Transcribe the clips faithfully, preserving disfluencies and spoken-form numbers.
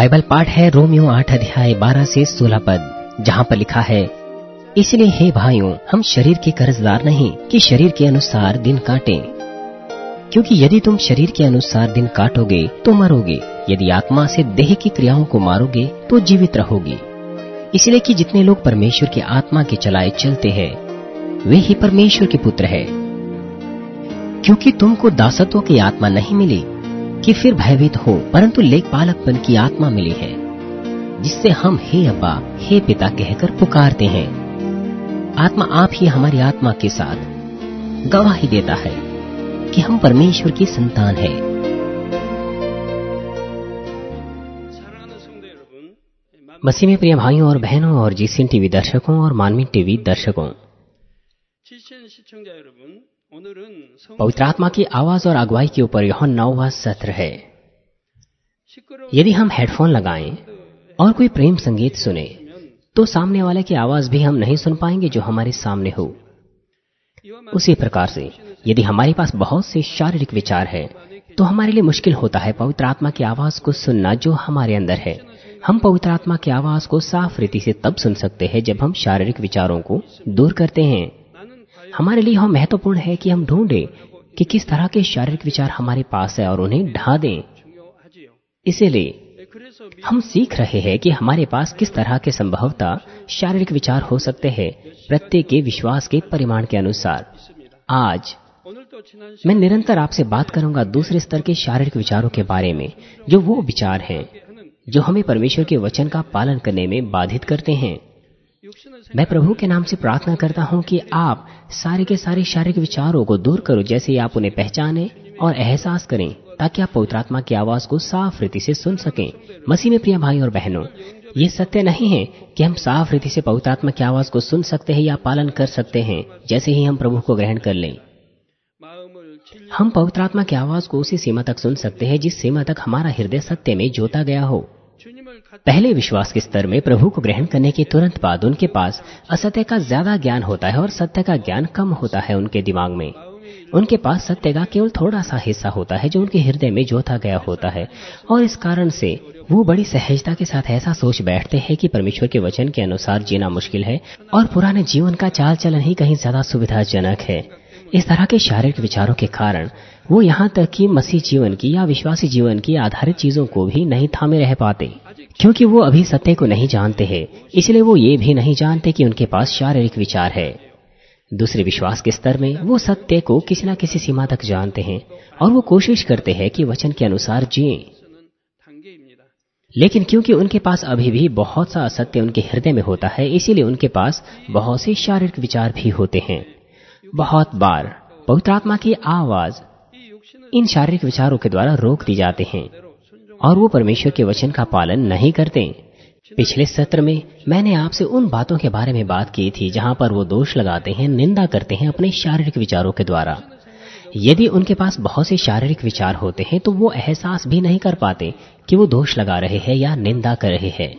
Bible पाठ है Romeo आठ अध्याय बारह से सोलह पद, जहाँ पर लिखा है, इसलिए हे भाइयों, हम शरीर के कर्जदार नहीं कि शरीर के अनुसार दिन काटें, क्योंकि यदि तुम शरीर के अनुसार दिन काटोगे तो मरोगे, यदि आत्मा से देह की क्रियाओं को मारोगे तो जीवित रहोगे। इसलिए कि जितने लोग परमेश्वर की आत्मा के चलाए चलते हैं वे ही परमेश्वर के पुत्र हैं। क्योंकि तुमको दासत्व की आत्मा नहीं मिली कि फिर भयभीत हो, परंतु लेखपालकपन की आत्मा मिली है, जिससे हम हे अब्बा, हे पिता कहकर पुकारते हैं। आत्मा आप ही हमारी आत्मा के साथ गवाही देता है कि हम परमेश्वर की संतान हैं। मसीह में प्रिय भाइयों और बहनों और जीसीएन टीवी दर्शकों और मानवी टीवी दर्शकों, पवित्र आत्मा की आवाज और अगुवाई के ऊपर यह नौवां सत्र है। यदि हम हेडफोन लगाएं और कोई प्रेम संगीत सुने तो सामने वाले की आवाज भी हम नहीं सुन पाएंगे जो हमारे सामने हो। उसी प्रकार से यदि हमारे पास बहुत से शारीरिक विचार है तो हमारे लिए मुश्किल होता है पवित्र आत्मा की आवाज को सुनना जो हमारे अंदर है। हम पवित्र आत्मा की आवाज को साफ रीति से तब सुन सकते हैं जब हम शारीरिक विचारों को दूर करते हैं। हमारे लिए यह महत्वपूर्ण है कि हम ढूंढें कि किस तरह के शारीरिक विचार हमारे पास है और उन्हें ढा दें। इसीलिए हम सीख रहे हैं कि हमारे पास किस तरह के संभवतः शारीरिक विचार हो सकते हैं प्रत्येक के विश्वास के परिमाण के अनुसार। आज मैं निरंतर आपसे बात करूंगा दूसरे स्तर के शारीरिक विचारों के बारे में, जो वो विचार हैं जो हमें परमेश्वर के वचन का पालन करने में बाधित करते हैं। मैं प्रभु के नाम से प्रार्थना करता हूं कि आप सारे के सारे शारीरिक विचारों को दूर करो, जैसे ही आप उन्हें पहचानें और एहसास करें, ताकि आप पवित्र आत्मा की आवाज को साफ रीति से सुन सकें। मसीह में प्रिय भाई और बहनों, ये सत्य नहीं है कि हम साफ रीति से पवित्र आत्मा की आवाज को सुन सकते हैं या पालन कर सकते हैं जैसे ही हम प्रभु को ग्रहण कर लें। हम पवित्र आत्मा की आवाज को उसी सीमा तक सुन सकते हैं जिस सीमा तक हमारा हृदय सत्य में जोता गया हो। पहले विश्वास के स्तर में प्रभु को ग्रहण करने के तुरंत बाद उनके पास असत्य का ज्यादा ज्ञान होता है और सत्य का ज्ञान कम होता है उनके दिमाग में। उनके पास सत्य का केवल थोड़ा सा हिस्सा होता है जो उनके हृदय में जोता गया होता है, और इस कारण से वो बड़ी सहजता के साथ ऐसा सोच बैठते हैं कि परमेश्वर के वचन के अनुसार जीना मुश्किल है और पुराने जीवन का चाल चलन ही कहीं ज्यादा सुविधाजनक है। इस तरह के शारीरिक विचारों के कारण वो यहाँ तक कि मसीह जीवन की या विश्वासी जीवन की आधारित चीजों को भी नहीं थामे रह पाते, क्योंकि वो अभी सत्य को नहीं जानते हैं। इसलिए वो ये भी नहीं जानते कि उनके पास शारीरिक विचार है। दूसरे विश्वास के स्तर में वो सत्य को किसी न किसी सीमा तक जानते हैं और वो कोशिश करते हैं कि वचन के अनुसार जिएं। लेकिन क्योंकि उनके पास अभी भी बहुत सा असत्य उनके हृदय में होता है, इसीलिए उनके पास बहुत से शारीरिक विचार भी होते हैं। बहुत बार पवित्र आत्मा की आवाज इन शारीरिक विचारों के द्वारा रोक दी जाते हैं और वो परमेश्वर के वचन का पालन नहीं करते। पिछले सत्र में मैंने आपसे उन बातों के बारे में बात की थी जहां पर वो दोष लगाते हैं, निंदा करते हैं अपने शारीरिक विचारों के द्वारा। यदि उनके पास बहुत से शारीरिक विचार होते हैं तो वो एहसास भी नहीं कर पाते कि वो दोष लगा रहे हैं या निंदा कर रहे हैं।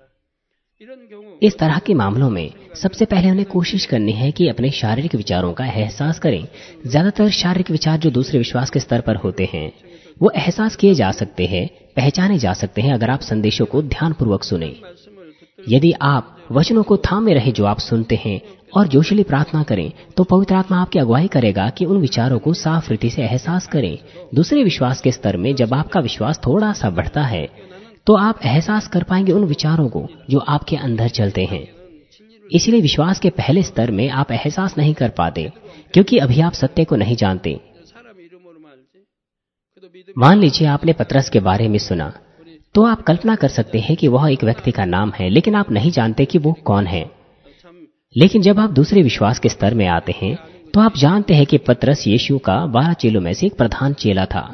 इस तरह के मामलों में सबसे पहले उन्हें कोशिश करनी है कि अपने शारीरिक विचारों का एहसास करें। ज्यादातर शारीरिक विचार जो दूसरे विश्वास के स्तर पर होते हैं वो एहसास किए जा सकते हैं, पहचाने जा सकते हैं अगर आप संदेशों को ध्यानपूर्वक सुने। यदि आप वचनों को थामे रहे जो आप सुनते हैं और जोशीली प्रार्थना करें तो पवित्र आत्मा आपकी अगुवाई करेगा कि उन विचारों को साफ रीति से एहसास करें। दूसरे विश्वास के स्तर में जब आपका विश्वास थोड़ा सा बढ़ता है तो आप एहसास कर पाएंगे उन विचारों को जो आपके अंदर चलते हैं। इसलिए विश्वास के पहले स्तर में आप एहसास नहीं कर पाते क्योंकि अभी आप सत्य को नहीं जानते। मान लीजिए आपने पतरस के बारे में सुना, तो आप कल्पना कर सकते हैं कि वह एक व्यक्ति का नाम है, लेकिन आप नहीं जानते कि वो कौन है। लेकिन जब आप दूसरे विश्वास के स्तर में आते हैं तो आप जानते हैं कि पतरस यीशु का बारह चेलों में से एक प्रधान चेला था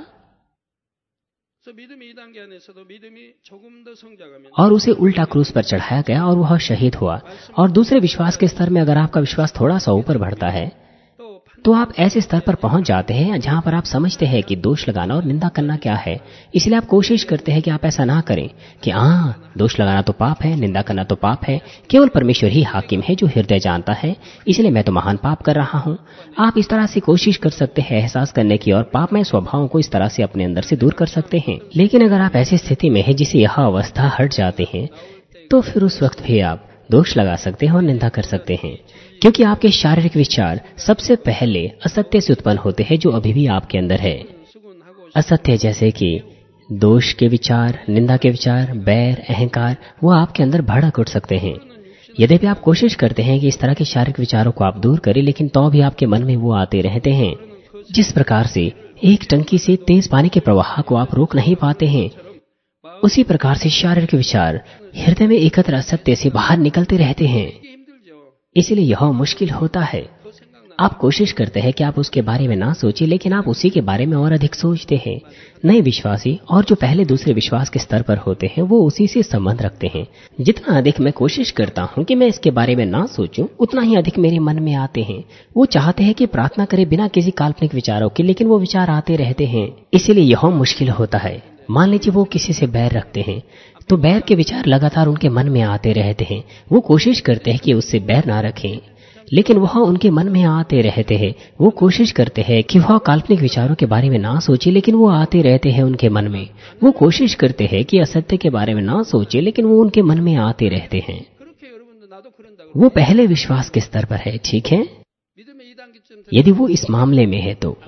और उसे उल्टा क्रूस पर चढ़ाया गया और वह शहीद हुआ। और दूसरे विश्वास के स्तर में अगर आपका विश्वास थोड़ा सा ऊपर बढ़ता है तो आप ऐसे स्तर पर पहुंच जाते हैं जहां पर आप समझते हैं कि दोष लगाना और निंदा करना क्या है। इसलिए आप कोशिश करते हैं कि आप ऐसा ना करें कि हाँ, दोष लगाना तो पाप है, निंदा करना तो पाप है, केवल परमेश्वर ही हाकिम है जो हृदय जानता है, इसलिए मैं तो महान पाप कर रहा हूं। आप इस तरह से कोशिश कर सकते हैं एहसास करने की और पापमय स्वभावों को इस तरह से अपने अंदर से दूर कर सकते हैं। लेकिन अगर आप ऐसी स्थिति में हैं जिसे यह अवस्था हट जाते हैं, तो फिर उस वक्त भी आप दोष लगा सकते हैं और निंदा कर सकते हैं, क्योंकि आपके शारीरिक विचार सबसे पहले असत्य से उत्पन्न होते हैं जो अभी भी आपके अंदर है। असत्य जैसे कि दोष के विचार, निंदा के विचार, बैर, अहंकार, वो आपके अंदर भड़क उठ सकते हैं। यद्यपि आप कोशिश करते हैं कि इस तरह के शारीरिक विचारों को आप दूर करें, लेकिन तो भी आपके मन में वो आते रहते हैं। जिस प्रकार से एक टंकी से तेज पानी के प्रवाह को आप रोक नहीं पाते हैं, उसी प्रकार से शारीरिक विचार हृदय में एकत्र असत्य से बाहर निकलते रहते हैं। इसलिए यह मुश्किल होता है। आप कोशिश करते हैं कि आप उसके बारे में ना सोचें, लेकिन आप उसी के बारे में और अधिक सोचते हैं। नए विश्वासी और जो पहले दूसरे विश्वास के स्तर पर होते हैं, वो उसी से संबंध रखते हैं। जितना अधिक मैं कोशिश करता हूं कि मैं इसके बारे में ना सोचूं, उतना ही अधिक मेरे मन में आते हैं। वो चाहते हैं कि प्रार्थना करें बिना किसी काल्पनिक विचारों के, लेकिन वो विचार आते रहते हैं। इसीलिए यह मुश्किल होता है। मान लीजिए वो किसी से बैर रखते हैं, तो बैर के विचार लगातार उनके मन में आते रहते हैं। वो कोशिश करते हैं कि उससे बैर ना रखें, लेकिन वह उनके मन में आते रहते हैं। वो कोशिश करते हैं कि वह काल्पनिक विचारों के बारे में ना सोचे, लेकिन वो आते रहते हैं उनके मन में। वो कोशिश करते हैं कि असत्य के बारे में ना सोचे, लेकिन वो उनके मन में आते रहते हैं। वो पहले विश्वास के स्तर पर है, ठीक है। यदि वो इस मामले में है तो,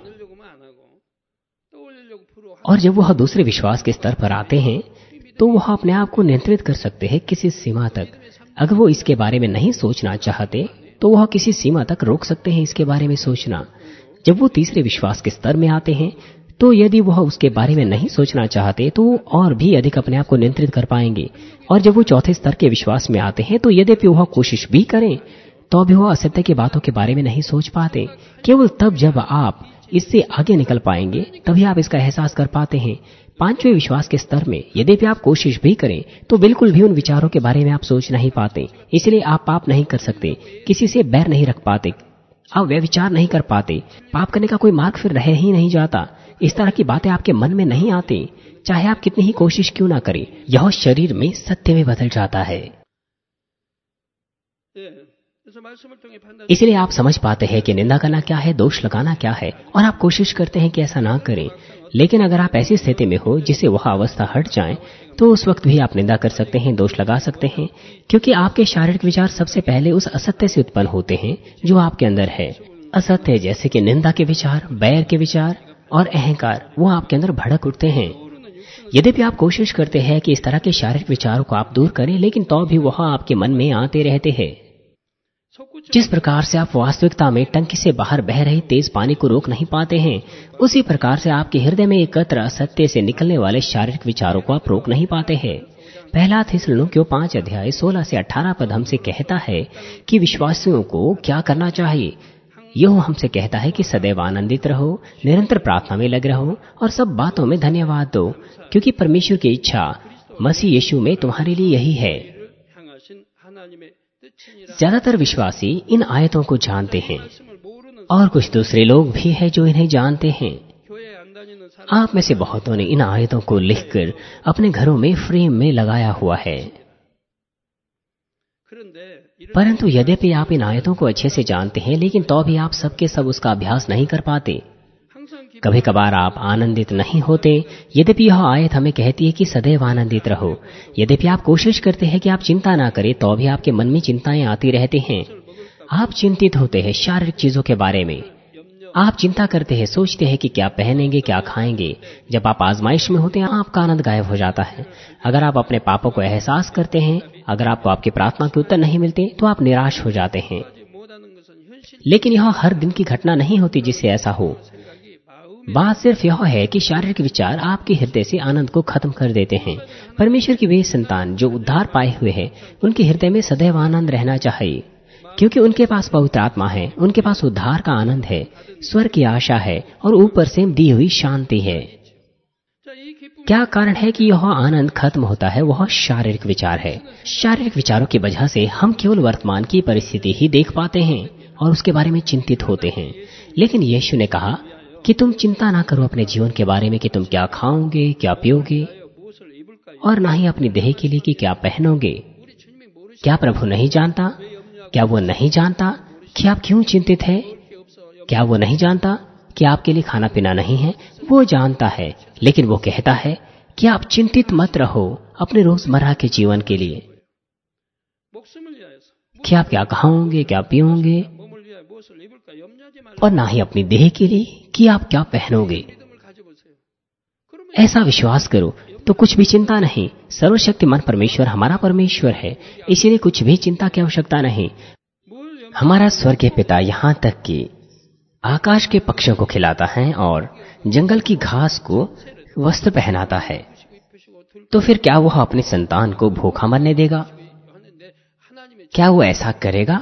और जब वह दूसरे विश्वास के स्तर पर आते हैं, तो वह अपने आप को नियंत्रित कर सकते हैं किसी सीमा तक। अगर वो इसके बारे में नहीं सोचना चाहते, तो वह किसी सीमा तक रोक सकते हैं इसके बारे में सोचना। जब वो तीसरे विश्वास के स्तर में आते हैं, तो यदि वह उसके बारे में नहीं सोचना चाहते, तो वो और भी अधिक अपने आप को नियंत्रित कर पाएंगे। और जब वो चौथे स्तर के विश्वास में आते हैं, तो यद्यपि वह कोशिश भी करें, तो भी वह असत्य की बातों के बारे में नहीं सोच पाते। केवल तब जब आप इससे आगे निकल पाएंगे, तभी आप इसका एहसास कर पाते हैं। पांचवें विश्वास के स्तर में यद्यपि आप कोशिश भी करें, तो बिल्कुल भी उन विचारों के बारे में आप सोच नहीं पाते। इसलिए आप पाप नहीं कर सकते, किसी से बैर नहीं रख पाते, आप वे विचार नहीं कर पाते। पाप करने का कोई मार्ग फिर रह ही नहीं जाता। इस तरह की बातें आपके मन में नहीं आती, चाहे आप कितनी ही कोशिश क्यों ना करें। यह शरीर में सत्य में बदल जाता है। इसलिए आप समझ पाते हैं कि निंदा करना क्या है, दोष लगाना क्या है, और आप कोशिश करते हैं कि ऐसा ना करें। लेकिन अगर आप ऐसी स्थिति में हो जिससे वह अवस्था हट जाए, तो उस वक्त भी आप निंदा कर सकते हैं, दोष लगा सकते हैं, क्योंकि आपके शारीरिक विचार सबसे पहले उस असत्य से उत्पन्न होते हैं जो आपके अंदर है। असत्य जैसे कि निंदा के विचार, बैर के विचार और अहंकार, वो आपके अंदर भड़क उठते हैं। यद्यपि आप कोशिश करते हैं कि इस तरह के शारीरिक विचारों को आप दूर करें, लेकिन तो भी वह आपके मन में आते रहते हैं। जिस प्रकार से आप वास्तविकता में टंकी से बाहर बह रहे तेज पानी को रोक नहीं पाते हैं, उसी प्रकार से आपके हृदय में एकत्र असत्य से निकलने वाले शारीरिक विचारों को आप रोक नहीं पाते हैं। पहला थिस्सलुनीकियों पांच अध्याय सोलह से अठारह पद हमसे कहता है कि विश्वासियों को क्या करना चाहिए। यह हमसे कहता है कि सदैव आनंदित रहो, निरंतर प्रार्थना में लगे रहो और सब बातों में धन्यवाद दो, क्योंकि परमेश्वर की इच्छा मसीह यीशु में तुम्हारे लिए यही है। ज्यादातर विश्वासी इन आयतों को जानते हैं, और कुछ दूसरे लोग भी हैं जो इन्हें जानते हैं। आप में से बहुतों ने इन आयतों को लिखकर अपने घरों में फ्रेम में लगाया हुआ है। परंतु यद्यपि आप इन आयतों को अच्छे से जानते हैं, लेकिन तो भी आप सबके सब उसका अभ्यास नहीं कर पाते। कभी कभार आप आनंदित नहीं होते, यद्यपि यह आयत हमें कहती है कि सदैव आनंदित रहो। यद्यपि आप कोशिश करते हैं कि आप चिंता ना करें, तो भी आपके मन में चिंताएं आती रहती हैं। आप चिंतित होते हैं शारीरिक चीजों के बारे में। आप चिंता करते हैं, सोचते हैं कि क्या पहनेंगे, क्या खाएंगे। जब आप आजमाइश में होते हैं, आपका आनंद गायब हो जाता है। अगर आप अपने पापों को एहसास करते हैं, अगर आपको आपकी प्रार्थना के उत्तर नहीं मिलते, तो आप निराश हो जाते हैं। लेकिन यह हर दिन की घटना नहीं होती जिससे ऐसा हो। बात सिर्फ यह है कि शारीरिक विचार आपके हृदय से आनंद को खत्म कर देते हैं। परमेश्वर की वे संतान जो उद्धार पाए हुए हैं, उनके हृदय में सदैव आनंद रहना चाहिए, क्योंकि उनके पास पवित्र आत्मा है, उनके पास उद्धार का आनंद है, स्वर्ग की आशा है और ऊपर से दी हुई शांति है। क्या कारण है कि यह आनंद खत्म होता है? वह शारीरिक विचार है। शारीरिक विचारों की वजह से हम केवल वर्तमान की परिस्थिति ही देख पाते हैं और उसके बारे में चिंतित होते हैं। लेकिन यीशु ने कहा कि तुम चिंता ना करो अपने जीवन के बारे में कि तुम क्या खाओगे, क्या पियोगे, और ना ही अपनी देह के लिए कि क्या पहनोगे। क्या प्रभु नहीं जानता? क्या वो नहीं जानता कि आप क्यों चिंतित हैं? क्या वो नहीं जानता कि आपके लिए खाना पीना नहीं है? वो जानता है, लेकिन वो कहता है कि आप चिंतित मत रहो अपने रोजमर्रा के जीवन के लिए कि आप क्या खाओगे, क्या पियोगे, और ना ही अपनी देह के लिए कि आप क्या पहनोगे। ऐसा विश्वास करो तो कुछ भी चिंता नहीं। सर्वशक्तिमान परमेश्वर हमारा परमेश्वर है, इसीलिए कुछ भी चिंता की आवश्यकता नहीं। हमारा स्वर्गीय पिता यहाँ तक कि आकाश के पक्षियों को खिलाता है और जंगल की घास को वस्त्र पहनाता है, तो फिर क्या वह अपने संतान को भूखा मरने देगा? क्या वो ऐसा करेगा?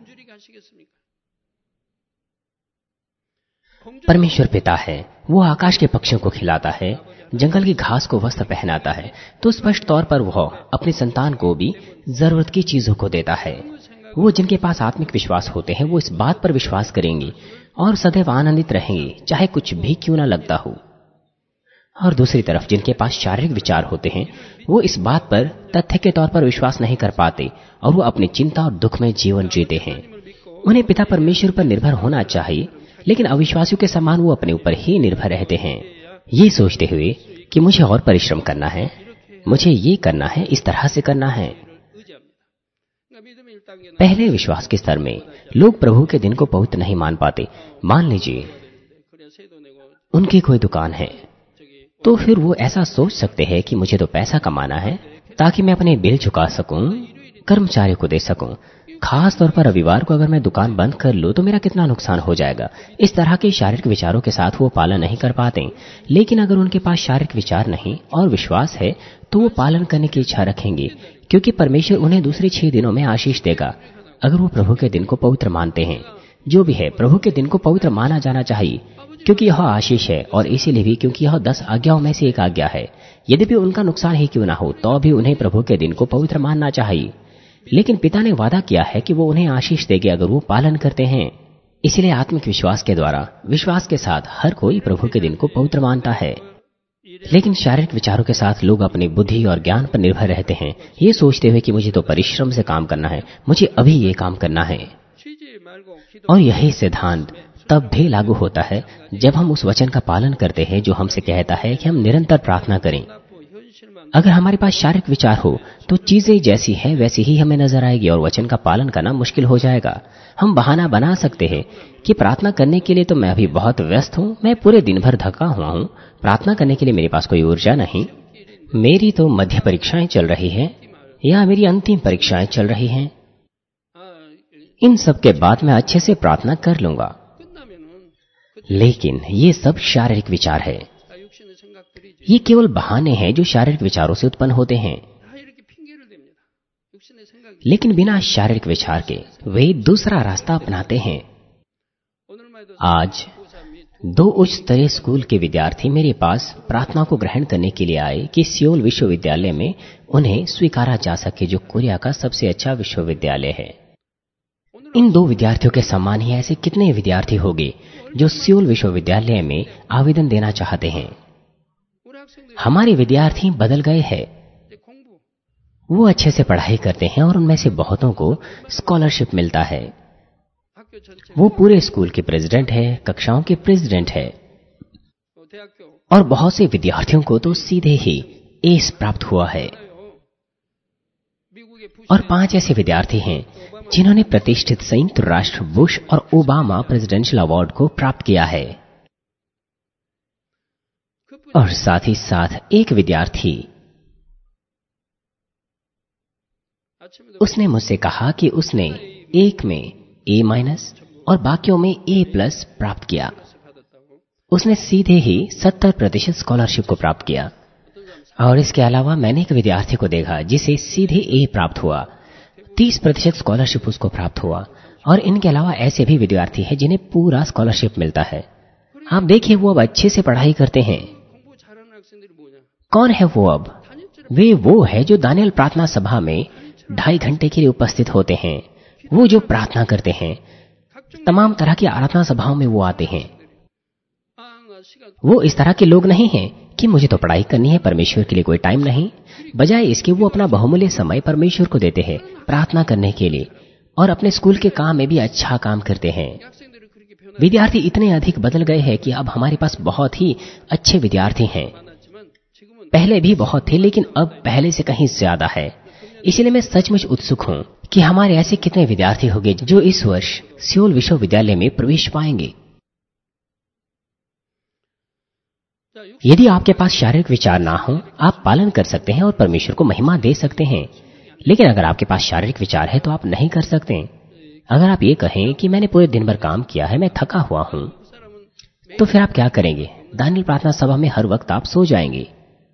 परमेश्वर पिता है, वो आकाश के पक्षियों को खिलाता है, जंगल की घास को वस्त्र पहनाता है, तो स्पष्ट तौर पर वह अपने संतान को भी जरूरत की चीजों को देता है। वो जिनके पास आत्मिक विश्वास होते हैं वो इस बात पर विश्वास करेंगे और सदैव आनंदित रहेंगे, चाहे कुछ भी क्यों ना लगता हो। और दूसरी तरफ जिनके पास शारीरिक विचार होते हैं वो इस बात पर तथ्य के तौर पर विश्वास नहीं कर पाते और वो अपनी चिंता और दुख में जीवन जीते हैं। उन्हें पिता परमेश्वर पर निर्भर होना चाहिए, लेकिन अविश्वासियों के समान वो अपने ऊपर ही निर्भर रहते हैं, ये सोचते हुए कि मुझे और परिश्रम करना है, मुझे ये करना है, इस तरह से करना है। पहले विश्वास के स्तर में लोग प्रभु के दिन को पवित्र नहीं मान पाते। मान लीजिए उनकी कोई दुकान है, तो फिर वो ऐसा सोच सकते हैं कि मुझे तो पैसा कमाना है ताकि मैं अपने बिल चुका सकूं, कर्मचारियों को दे सकूं। खास तौर पर रविवार को अगर मैं दुकान बंद कर लूं तो मेरा कितना नुकसान हो जाएगा। इस तरह के शारीरिक विचारों के साथ वो पालन नहीं कर पाते। लेकिन अगर उनके पास शारीरिक विचार नहीं और विश्वास है तो वो पालन करने की इच्छा रखेंगे, क्योंकि परमेश्वर उन्हें दूसरे छह दिनों में आशीष देगा अगर वो प्रभु के दिन को पवित्र मानते हैं। जो भी है, प्रभु के दिन को पवित्र माना जाना चाहिए, क्योंकि यह आशीष है, और इसीलिए भी क्योंकि यह दस आज्ञाओं में से एक आज्ञा है। यद्यपि उनका नुकसान ही क्यों ना हो तो भी उन्हें प्रभु के दिन को पवित्र मानना चाहिए। लेकिन पिता ने वादा किया है कि वो उन्हें आशीष देंगे अगर वो पालन करते हैं। इसलिए आत्मिक विश्वास के द्वारा, विश्वास के साथ हर कोई प्रभु के दिन को पवित्र मानता है। लेकिन शारीरिक विचारों के साथ लोग अपनी बुद्धि और ज्ञान पर निर्भर रहते हैं, ये सोचते हुए कि मुझे तो परिश्रम से काम करना है, मुझे अभी ये काम करना है। और यही सिद्धांत तब भी लागू होता है जब हम उस वचन का पालन करते हैं जो हमसे कहता है कि हम निरंतर प्रार्थना करें। अगर हमारे पास शारीरिक विचार हो तो चीजें जैसी हैं वैसी ही हमें नजर आएगी और वचन का पालन करना मुश्किल हो जाएगा। हम बहाना बना सकते हैं कि प्रार्थना करने के लिए तो मैं अभी बहुत व्यस्त हूँ, मैं पूरे दिन भर थका हुआ हूँ, प्रार्थना करने के लिए मेरे पास कोई ऊर्जा नहीं, मेरी तो मध्य परीक्षाएं चल रही हैं या मेरी अंतिम परीक्षाएं चल रही हैं, इन सब के बाद मैं अच्छे से प्रार्थना कर लूंगा। लेकिन ये सब शारीरिक विचार है, ये केवल बहाने हैं जो शारीरिक विचारों से उत्पन्न होते हैं। लेकिन बिना शारीरिक विचार के वे दूसरा रास्ता अपनाते हैं। आज दो उच्च स्तरीय स्कूल के विद्यार्थी मेरे पास प्रार्थना को ग्रहण करने के लिए आए कि सियोल विश्वविद्यालय में उन्हें स्वीकारा जा सके, जो कोरिया का सबसे अच्छा विश्वविद्यालय है। इन दो विद्यार्थियों के समान ही ऐसे कितने विद्यार्थी होंगे जो सियोल विश्वविद्यालय में आवेदन देना चाहते हैं। हमारे विद्यार्थी बदल गए हैं, वो अच्छे से पढ़ाई करते हैं और उनमें से बहुतों को स्कॉलरशिप मिलता है। वो पूरे स्कूल के प्रेसिडेंट है, कक्षाओं के प्रेसिडेंट है, और बहुत से विद्यार्थियों को तो सीधे ही एस प्राप्त हुआ है। और पांच ऐसे विद्यार्थी हैं जिन्होंने प्रतिष्ठित संयुक्त राष्ट्र बुश और ओबामा प्रेसिडेंशियल अवार्ड को प्राप्त किया है। और साथ ही साथ एक विद्यार्थी, उसने मुझसे कहा कि उसने एक में ए माइनस और बाकियों में ए प्लस प्राप्त किया। उसने सीधे ही सत्तर प्रतिशत स्कॉलरशिप को प्राप्त किया। और इसके अलावा मैंने एक विद्यार्थी को देखा जिसे सीधे ए प्राप्त हुआ, तीस प्रतिशत स्कॉलरशिप उसको प्राप्त हुआ। और इनके अलावा ऐसे भी विद्यार्थी हैं जिन्हें पूरा स्कॉलरशिप मिलता है। आप देखिए, वो अब अच्छे से पढ़ाई करते हैं। कौन है वो अब? वे वो है जो दानियल प्रार्थना सभा में ढाई घंटे के लिए उपस्थित होते हैं, वो जो प्रार्थना करते हैं, तमाम तरह की आराधना सभाओं में वो आते हैं। वो इस तरह के लोग नहीं हैं कि मुझे तो पढ़ाई करनी है, परमेश्वर के लिए कोई टाइम नहीं। बजाय इसके वो अपना बहुमूल्य समय परमेश्वर को देते हैं प्रार्थना करने के लिए, और अपने स्कूल के काम में भी अच्छा काम करते हैं। विद्यार्थी इतने अधिक बदल गए हैं कि अब हमारे पास बहुत ही अच्छे विद्यार्थी हैं। पहले भी बहुत थे, लेकिन अब पहले से कहीं ज्यादा है। इसलिए मैं सचमुच उत्सुक हूं कि हमारे ऐसे कितने विद्यार्थी होंगे जो इस वर्ष सियोल विश्वविद्यालय में प्रवेश पाएंगे। यदि आपके पास शारीरिक विचार ना हो, आप पालन कर सकते हैं और परमेश्वर को महिमा दे सकते हैं। लेकिन अगर आपके पास शारीरिक विचार है तो आप नहीं कर सकते। अगर आप ये कहें कि मैंने पूरे दिन भर काम किया है, मैं थका हुआ हूं, तो फिर आप क्या करेंगे? दानियल प्रार्थना सभा में हर वक्त आप सो जाएंगे।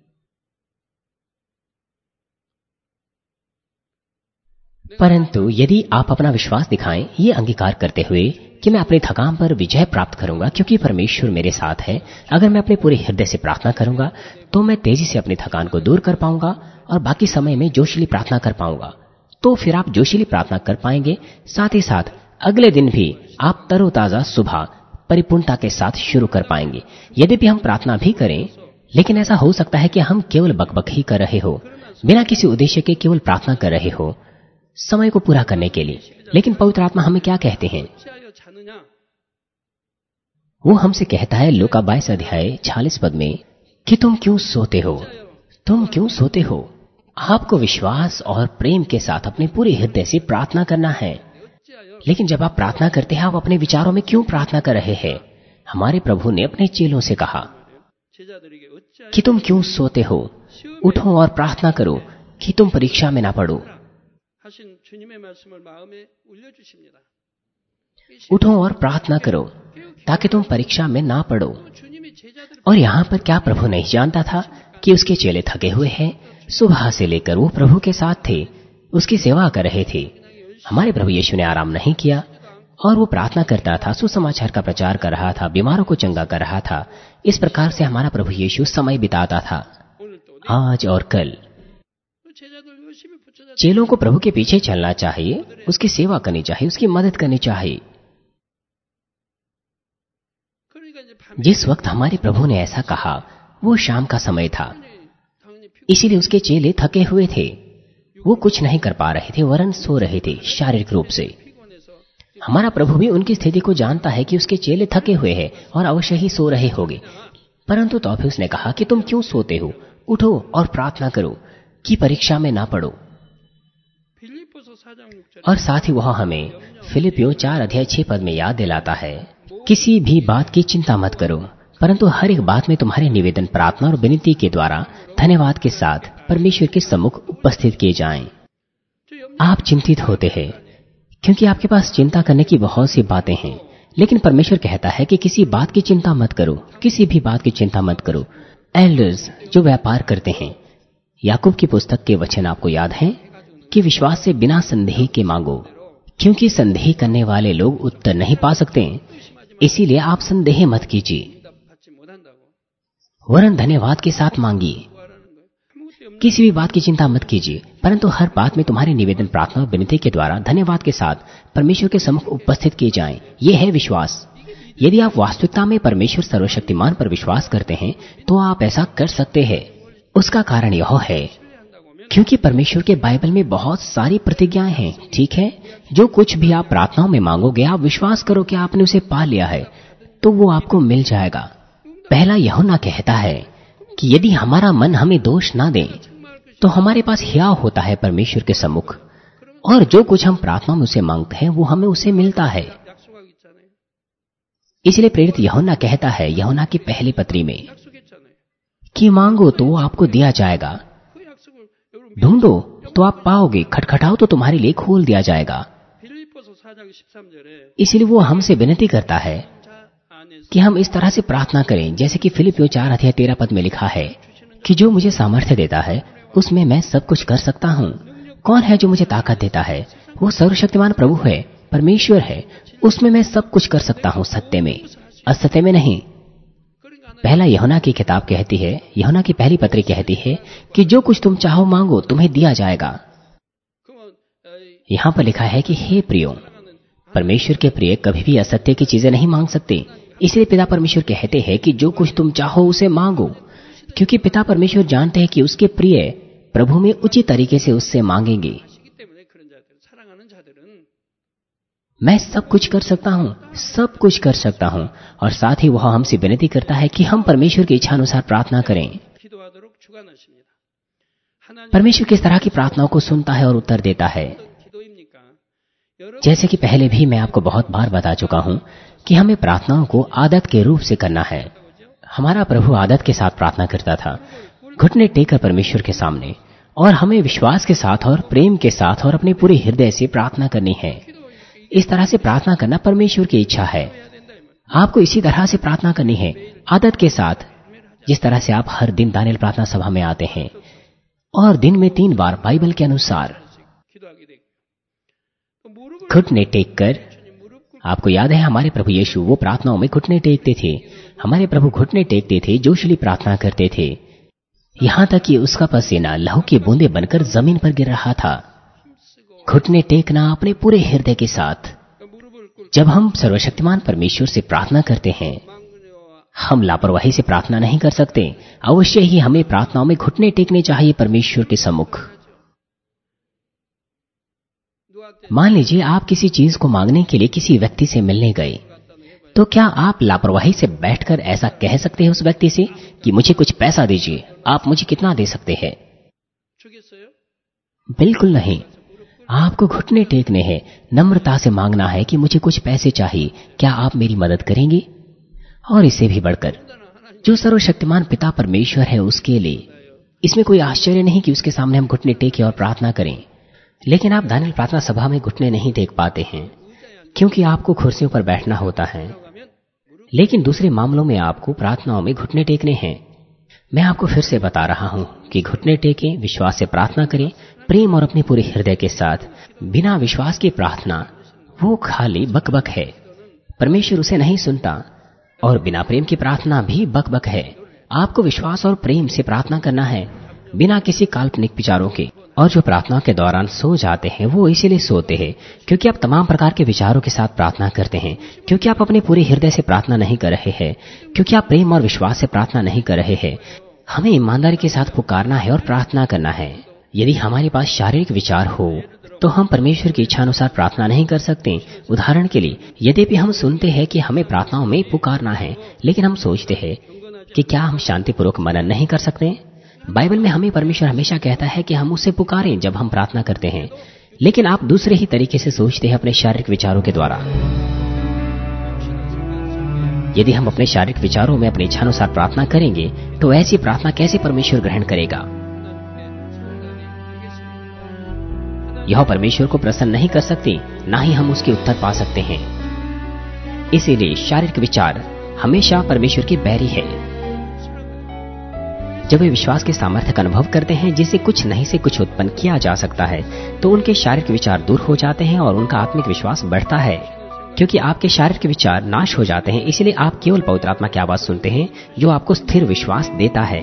परंतु यदि आप अपना विश्वास दिखाएं, ये अंगीकार करते हुए कि मैं अपनी थकान पर विजय प्राप्त करूंगा क्योंकि परमेश्वर मेरे साथ है, अगर मैं अपने पूरे हृदय से प्रार्थना करूंगा तो मैं तेजी से अपनी थकान को दूर कर पाऊंगा और बाकी समय में जोशीली प्रार्थना कर पाऊंगा। तो फिर आप जोशीली प्रार्थना कर पाएंगे। साथ ही साथ अगले दिन भी आप तरोताजा सुबह परिपूर्णता के साथ शुरू कर पाएंगे। यद्यपि हम प्रार्थना भी करें, लेकिन ऐसा हो सकता है कि हम केवल बकबक ही कर रहे हो, बिना किसी उद्देश्य के केवल प्रार्थना कर रहे हो समय को पूरा करने के लिए। लेकिन पवित्र आत्मा हमें क्या कहते हैं? वो हमसे कहता है लूका बाईस अध्याय छियालीस पद में कि तुम क्यों सोते हो, तुम क्यों सोते हो। आपको विश्वास और प्रेम के साथ अपने पूरे हृदय से प्रार्थना करना है। लेकिन जब आप प्रार्थना करते हैं, आप अपने विचारों में क्यों प्रार्थना कर रहे हैं? हमारे प्रभु ने अपने चेलों से कहा कि तुम क्यों सोते हो, उठो और प्रार्थना करो कि तुम परीक्षा में ना पड़ो। उठो और प्रार्थना करो ताकि तुम परीक्षा में ना पड़ो। और यहाँ पर क्या प्रभु नहीं जानता था कि उसके चेले थके हुए हैं? सुबह से लेकर वो प्रभु के साथ थे, उसकी सेवा कर रहे थे। हमारे प्रभु यीशु ने आराम नहीं किया और वो प्रार्थना करता था, सुसमाचार का प्रचार कर रहा था, बीमारों को चंगा कर रहा था। इस प्रकार से हमारा प्रभु यीशु समय बिताता था आज और कल। चेलों को प्रभु के पीछे चलना चाहिए, उसकी सेवा करनी चाहिए, उसकी मदद करनी चाहिए। जिस वक्त हमारे प्रभु ने ऐसा कहा वो शाम का समय था, इसीलिए उसके चेले थके हुए थे। वो कुछ नहीं कर पा रहे थे, वरन सो रहे थे शारीरिक रूप से। हमारा प्रभु भी उनकी स्थिति को जानता है कि उसके चेले थके हुए हैं और अवश्य ही सो रहे होंगे। परंतु तो भी उसने कहा कि तुम क्यों सोते हो, उठो और प्रार्थना करो कि परीक्षा में ना पड़ो। और साथ ही वह हमें फिलिपियों चार अध्याय छह पद में याद दिलाता है, किसी भी बात की चिंता मत करो, परंतु हर एक बात में तुम्हारे निवेदन प्रार्थना और विनती के द्वारा धन्यवाद के साथ परमेश्वर के सम्मुख उपस्थित किए जाएं। आप चिंतित होते हैं क्योंकि आपके पास चिंता करने की बहुत सी बातें हैं, लेकिन परमेश्वर कहता है कि किसी बात की चिंता मत करो, किसी भी बात की चिंता मत करो। एल्डर्स जो व्यापार करते हैं, याकूब की पुस्तक के वचन आपको याद हैं कि विश्वास से बिना संदेह के मांगो, क्योंकि संदेह करने वाले लोग उत्तर नहीं पा सकते। इसीलिए आप संदेह मत कीजिए, वरन धन्यवाद के साथ मांगिए। किसी भी बात की चिंता मत कीजिए, परंतु हर बात में तुम्हारे निवेदन प्रार्थना और विनती के द्वारा धन्यवाद के साथ परमेश्वर के सम्मुख उपस्थित किए जाएं। ये है विश्वास। यदि आप वास्तविकता में परमेश्वर सर्वशक्तिमान पर विश्वास करते हैं तो आप ऐसा कर सकते हैं। उसका कारण यह है क्योंकि परमेश्वर के बाइबल में बहुत सारी प्रतिज्ञाएं हैं। ठीक है, जो कुछ भी आप प्रार्थनाओं में मांगोगे, आप विश्वास करो कि आपने उसे पा लिया है, तो वो आपको मिल जाएगा। पहला यूहन्ना कहता है कि यदि हमारा मन हमें दोष ना दे तो हमारे पास हियाव होता है परमेश्वर के सम्मुख, और जो कुछ हम प्रार्थना में उसे मांगते हैं वो हमें उसे मिलता है। इसलिए प्रेरित यूहन्ना कहता है यूहन्ना की पहली पत्री में कि मांगो तो वो आपको दिया जाएगा, ढूंढो तो आप पाओगे, खटखटाओ तो तुम्हारे लिए खोल दिया जाएगा। इसलिए वो हमसे विनती करता है कि हम इस तरह से प्रार्थना करें, जैसे कि फिलिपियों चार अध्याय तेरह पद में लिखा है कि जो मुझे सामर्थ्य देता है उसमें मैं सब कुछ कर सकता हूँ। कौन है जो मुझे ताकत देता है? वो सर्वशक्तिमान प्रभु है, परमेश्वर है। उसमें मैं सब कुछ कर सकता हूँ, सत्य में, असत्य में नहीं। पहला यूहन्ना की किताब कहती है, यूहन्ना की पहली पत्री कहती है कि जो कुछ तुम चाहो मांगो, तुम्हें दिया जाएगा। यहाँ पर लिखा है कि हे प्रियो, परमेश्वर के प्रिय कभी भी असत्य की चीजें नहीं मांग सकते। इसलिए पिता परमेश्वर कहते हैं कि जो कुछ तुम चाहो उसे मांगो, क्योंकि पिता परमेश्वर जानते हैं कि उसके प्रिय प्रभु में उचित तरीके से उससे मांगेंगे। मैं सब कुछ कर सकता हूँ, सब कुछ कर सकता हूँ, और साथ ही वह हमसे विनती करता है कि हम परमेश्वर की इच्छा अनुसार प्रार्थना करें। परमेश्वर किस तरह की प्रार्थनाओं को सुनता है और उत्तर देता है। जैसे कि पहले भी मैं आपको बहुत बार बता चुका हूं कि हमें प्रार्थनाओं को आदत के रूप से करना है। हमारा प्रभु आदत के साथ प्रार्थना करता था, घुटने टेककर परमेश्वर के सामने, और हमें विश्वास के साथ और प्रेम के साथ और अपने पूरे हृदय से प्रार्थना करनी है। इस तरह से प्रार्थना करना परमेश्वर की इच्छा है। आपको इसी तरह से प्रार्थना करनी है, आदत के साथ, जिस तरह से आप हर दिन दानियल प्रार्थना सभा में आते हैं और दिन में तीन बार बाइबल के अनुसार घुटने टेक कर। आपको याद है हमारे प्रभु यीशु वो प्रार्थनाओं में घुटने टेकते थे। हमारे प्रभु घुटने टेकते थे, जोशीली प्रार्थना करते थे, यहां तक कि उसका पसीना लहू की बूंदे बनकर जमीन पर गिर रहा था। घुटने टेकना अपने पूरे हृदय के साथ। जब हम सर्वशक्तिमान परमेश्वर से प्रार्थना करते हैं, हम लापरवाही से प्रार्थना नहीं कर सकते। अवश्य ही हमें प्रार्थनाओं में घुटने टेकने चाहिए परमेश्वर के सम्मुख। मान लीजिए आप किसी चीज को मांगने के लिए किसी व्यक्ति से मिलने गए, तो क्या आप लापरवाही से बैठकर ऐसा कह सकते हैं उस व्यक्ति से कि मुझे कुछ पैसा दीजिए, आप मुझे कितना दे सकते हैं? बिल्कुल नहीं। आपको घुटने टेकने हैं, नम्रता से मांगना है कि मुझे कुछ पैसे चाहिए, क्या आप मेरी मदद करेंगे? और इससे भी बढ़कर जो सर्वशक्तिमान पिता परमेश्वर है उसके लिए इसमें कोई आश्चर्य नहीं कि उसके सामने हम घुटने टेके और प्रार्थना करें। लेकिन आप दानियल प्रार्थना सभा में घुटने नहीं टेक पाते हैं क्योंकि आपको कुर्सियों पर बैठना होता है। लेकिन दूसरे मामलों में आपको प्रार्थनाओं में घुटने टेकने हैं। मैं आपको फिर से बता रहा हूं कि घुटने टेकें, विश्वास से प्रार्थना करें, प्रेम और अपने पूरे हृदय के साथ। बिना विश्वास की प्रार्थना वो खाली बकबक है, परमेश्वर उसे नहीं सुनता। और बिना प्रेम की प्रार्थना भी बकबक है। आपको विश्वास और प्रेम से प्रार्थना करना है, बिना किसी काल्पनिक विचारों के। और जो प्रार्थना के दौरान सो जाते हैं वो इसीलिए सोते हैं क्योंकि आप तमाम प्रकार के विचारों के साथ प्रार्थना करते हैं, क्योंकि आप अपने पूरे हृदय से प्रार्थना नहीं कर रहे हैं, क्योंकि आप प्रेम और विश्वास से प्रार्थना नहीं कर रहे हैं। हमें ईमानदारी के साथ पुकारना है और प्रार्थना करना है। यदि हमारे पास शारीरिक विचार हो तो हम परमेश्वर की इच्छा अनुसार प्रार्थना नहीं कर सकते। उदाहरण के लिए, यद्यपि हम सुनते हैं कि हमें प्रार्थनाओं में पुकारना है, लेकिन हम सोचते हैं कि क्या हम शांतिपूर्वक मनन नहीं कर सकते? बाइबल में हमें परमेश्वर हमेशा कहता है कि हम उससे पुकारें जब हम प्रार्थना करते हैं, लेकिन आप दूसरे ही तरीके से सोचते हैं अपने शारीरिक विचारों के द्वारा। यदि हम अपने शारीरिक विचारों में अपनी इच्छानुसार प्रार्थना करेंगे तो ऐसी प्रार्थना कैसे परमेश्वर ग्रहण करेगा? यह परमेश्वर को प्रसन्न नहीं कर सकती, ना ही हम उसके उत्तर पा सकते हैं। इसीलिए शारीरिक विचार हमेशा परमेश्वर के बैरी है। जब वे विश्वास के सामर्थ्य का अनुभव करते हैं जिसे कुछ नहीं से कुछ उत्पन्न किया जा सकता है, तो उनके शारीरिक विचार दूर हो जाते हैं और उनका आत्मिक विश्वास बढ़ता है। क्योंकि आपके शारीरिक विचार नाश हो जाते हैं, इसलिए आप केवल पवित्र आत्मा की आवाज सुनते हैं जो आपको स्थिर विश्वास देता है।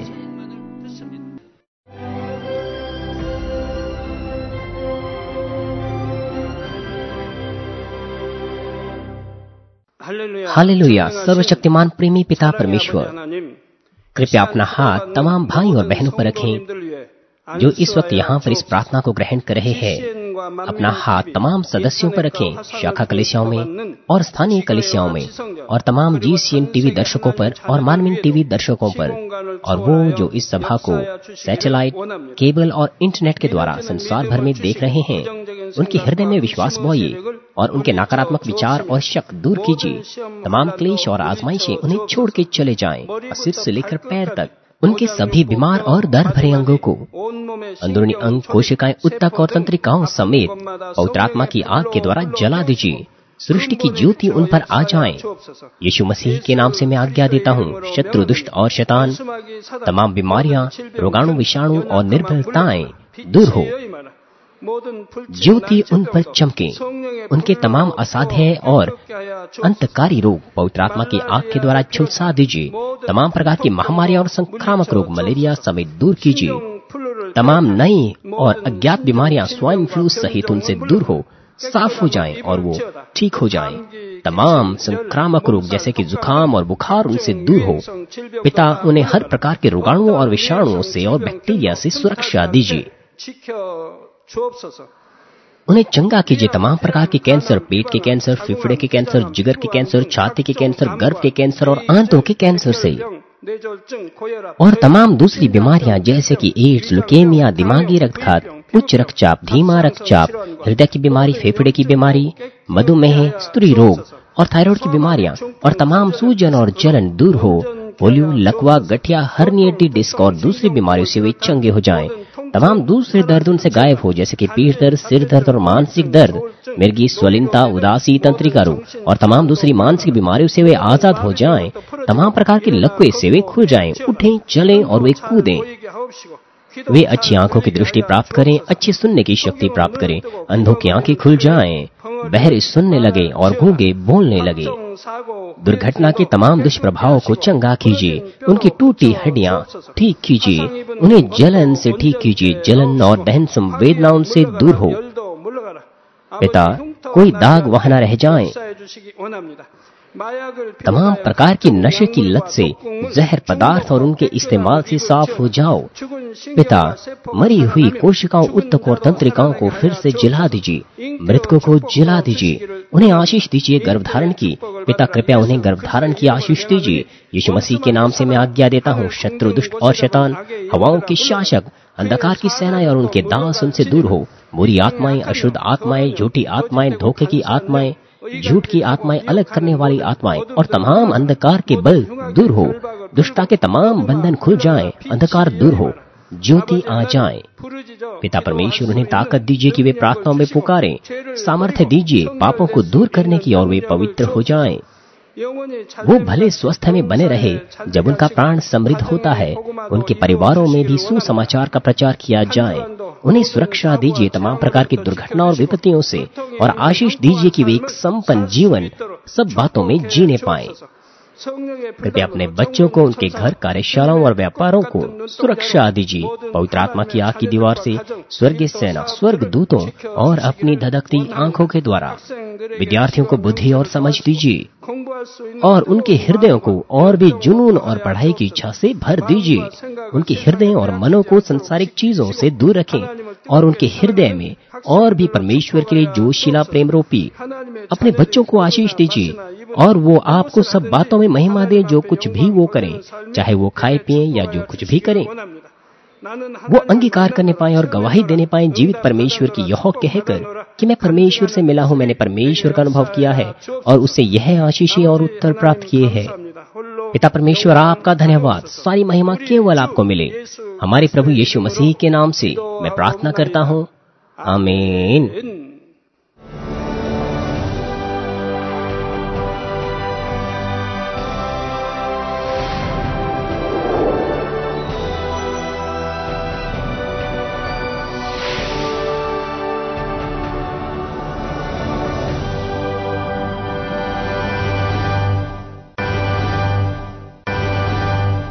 हालेलुया। सर्वशक्तिमान प्रेमी पिता परमेश्वर, कृपया अपना हाथ तमाम भाई और बहनों पर रखें जो इस वक्त यहाँ पर इस प्रार्थना को ग्रहण कर रहे हैं। अपना हाथ तमाम सदस्यों पर रखें, शाखा कलीसियाओं में और स्थानीय कलीसियाओं में, और तमाम जीसीएन टीवी दर्शकों पर और मानवीन टीवी दर्शकों पर, और वो जो इस सभा को सैटेलाइट, केबल और इंटरनेट के द्वारा संसार भर में देख रहे हैं, उनके हृदय में विश्वास बोइए और उनके नकारात्मक विचार और शक दूर कीजिए। तमाम क्लेश और आजमाइशें उन्हें छोड़ के चले जाएं, और सिर से लेकर पैर तक उनके सभी बीमार और दर्द भरे अंगों को, अंदरूनी अंग, कोशिकाएं, ऊतक और तंत्रिकाओं समेत पवित्र आत्मा की आग के द्वारा जला दीजिए। सृष्टि की ज्योति उन पर आ जाए। यीशु मसीह के नाम से मैं आज्ञा देता हूँ, शत्रु, दुष्ट और शैतान, तमाम बीमारियां, रोगाणु, विषाणु और निर्बलताएं दूर हो। ज्योति उन पर चमके। उनके तमाम असाध्य और अंतकारी रोग पवित्र आत्मा की आग के द्वारा झुलसा दीजिए। तमाम प्रकार की महामारियां और संक्रामक रोग, मलेरिया समेत दूर कीजिए। तमाम नई और अज्ञात बीमारियां, स्वाइन फ्लू सहित उनसे दूर हो। साफ हो जाएं और वो ठीक हो जाएं। तमाम संक्रामक रोग जैसे कि जुकाम और बुखार उनसे दूर हो। पिता उन्हें हर प्रकार के रोगाणुओं और विषाणुओं से और बैक्टीरिया से सुरक्षा दीजिए। उन्हें चंगा कीजिए तमाम प्रकार के कैंसर, पेट के कैंसर, फेफड़े के कैंसर, जिगर के कैंसर, छाती के कैंसर, गर्भ के कैंसर और आंतों के कैंसर से, और तमाम दूसरी बीमारियां जैसे कि एड्स, ल्यूकेमिया, दिमागी रक्तघात, उच्च रक्तचाप, धीमा रक्तचाप, हृदय की बीमारी, फेफड़े की बीमारी, मधुमेह, स्त्री रोग और थायराइड की बीमारियां और तमाम सूजन और जलन दूर हो। पोलियो, लकवा, गठिया, हर्निएटेड डिस्क और दूसरी बीमारियों से वे चंगे हो जाएं। तमाम दूसरे दर्द उनसे गायब हो जैसे कि पीठ दर्द, सिर दर्द और मानसिक दर्द, मिर्गी, स्वलिनता, उदासी, तंत्रिका रोग और तमाम दूसरी मानसिक बीमारियों से वे आजाद हो जाएं। तमाम प्रकार के लकवे से वे खुल जाएं, उठें, चलें और वे कूदें। वे अच्छी आंखों की दृष्टि प्राप्त करें, अच्छी सुनने की शक्ति प्राप्त करें, अंधों की आंखें खुल जाएं, बहरे सुनने लगे और गूंगे बोलने लगे। दुर्घटना के तमाम दुष्प्रभावों को चंगा कीजिए, उनकी टूटी हड्डियां ठीक कीजिए, उन्हें जलन से ठीक कीजिए, जलन और दहन संवेदनाओं से दूर हो। पिता, कोई दाग वहां न रह जाए। तमाम प्रकार की नशे की लत से, जहर पदार्थ और उनके इस्तेमाल से साफ हो जाओ। पिता, मरी हुई कोशिकाओं, उत्तकों और तंत्रिकाओं को फिर से जला दीजिए, मृतकों को जला दीजिए, उन्हें आशीष दीजिए गर्भधारण की। पिता, कृपया उन्हें गर्भधारण की आशीष दीजिए। यीशु मसीह के नाम से मैं आज्ञा देता हूँ, शत्रु, दुष्ट और शैतान, हवाओं के शासक, अंधकार की सेनाएं और उनके दास उनसे दूर हो। बुरी आत्माएं, अशुद्ध आत्माएं, झूठी आत्माएं, धोखे की आत्माएं, झूठ की आत्माएं, अलग करने वाली आत्माएं और तमाम अंधकार के बल दूर हो। दुष्टता के तमाम बंधन खुल जाएं, अंधकार दूर हो, ज्योति आ जाए। पिता परमेश्वर, उन्हें ताकत दीजिए कि वे प्रार्थनाओं में पुकारें, सामर्थ्य दीजिए पापों को दूर करने की और वे पवित्र हो जाएं। वो भले स्वस्थ में बने रहे जब उनका प्राण समृद्ध होता है। उनके परिवारों में भी सुसमाचार का प्रचार किया जाए। उन्हें सुरक्षा दीजिए तमाम प्रकार की दुर्घटना और विपत्तियों से, और आशीष दीजिए कि वे एक संपन्न जीवन सब बातों में जीने पाएं। कृपया अपने बच्चों को, उनके घर, कार्यशालाओं और व्यापारों को सुरक्षा दीजिए। पवित्र आत्मा की आग की दीवार से, स्वर्गीय सेना, स्वर्ग दूतों और अपनी धधकती आंखों के द्वारा विद्यार्थियों को बुद्धि और समझ दीजिए, और उनके हृदयों को और भी जुनून और पढ़ाई की इच्छा से भर दीजिए। उनके हृदय और मनों को संसारिक चीजों से दूर रखें, और उनके हृदय में और भी परमेश्वर के लिए जोशीला प्रेम रोपी। अपने बच्चों को आशीष दीजिए, और वो आपको सब बातों में महिमा दें। जो कुछ भी वो करें, चाहे वो खाए पिए या जो कुछ भी करें, वो अंगीकार करने पाए और गवाही देने पाए जीवित परमेश्वर की, यह कहकर कि मैं परमेश्वर से मिला हूं, मैंने परमेश्वर का अनुभव किया है और उससे यह आशीषें और उत्तर प्राप्त किए हैं। पिता परमेश्वर, आपका धन्यवाद। सारी महिमा केवल आपको मिले। हमारे प्रभु यीशु मसीह के नाम से मैं प्रार्थना करता हूँ, आमीन।